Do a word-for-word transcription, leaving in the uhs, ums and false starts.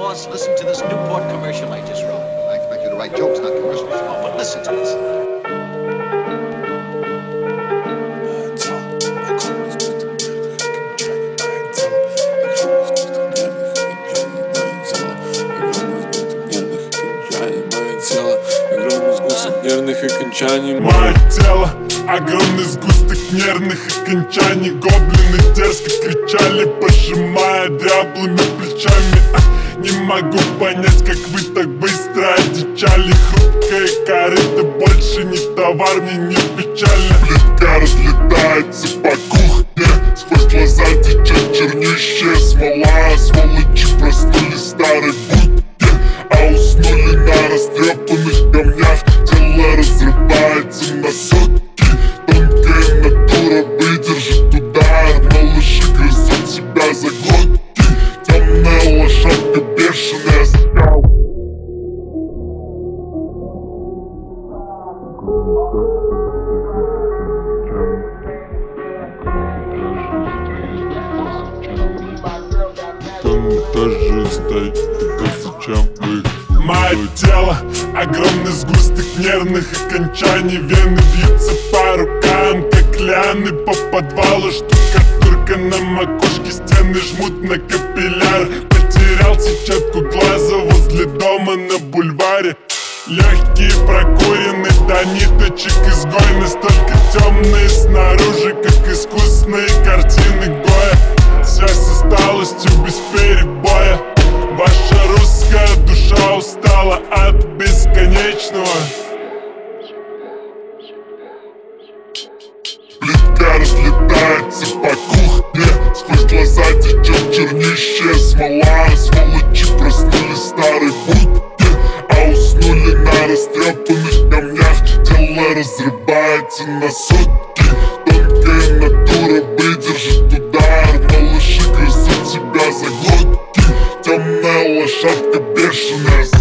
wants to listen to this Newport commercial I just wrote. I expect you to write jokes, not commercials. Oh, but listen to this. Нервных окончаний. Мое тело, огромный сгусток нервных окончаний. Гоблины дерзко кричали, пожимая дряблыми плечами. Не могу понять, как вы так быстро одичали. Хрупкая корыто, больше не товар, мне не печально. Плитка разлетается по кухне, сквозь глаза течет чернющая смола. Сволочи проснулись в старой будке, а уснули на растрепанных камнях. Тело разрывается на сотки, тонкая натура выдержит удар. Малыши грызут себя за глотки, темная лошадка бешеная скал. Тоже стоит, так зачем вы? Мое тело, огромный сгусток нервных окончаний. Вены бьются по рукам, как лианы по подвалу. Штукатурка на макушке, стены жмут на капилляр. Потерял сетчатку глаза возле дома на бульваре. Легкие прокурены до ниточек, изгой настолько темные снаружи, как искусные картины Гоя. Связь с усталостью без перебоя. Ваша русская душа устала от бесконечного. Плитка разлетается по кухне, сквозь глаза течет чернющая смола. Сволочи проснулись в старой будке, а уснули на растрепанных камнях. Тело разрывается на сотки, тонкая натура выдержит удар. Малыши грызут себя за глотки, темная лошадка бешеная.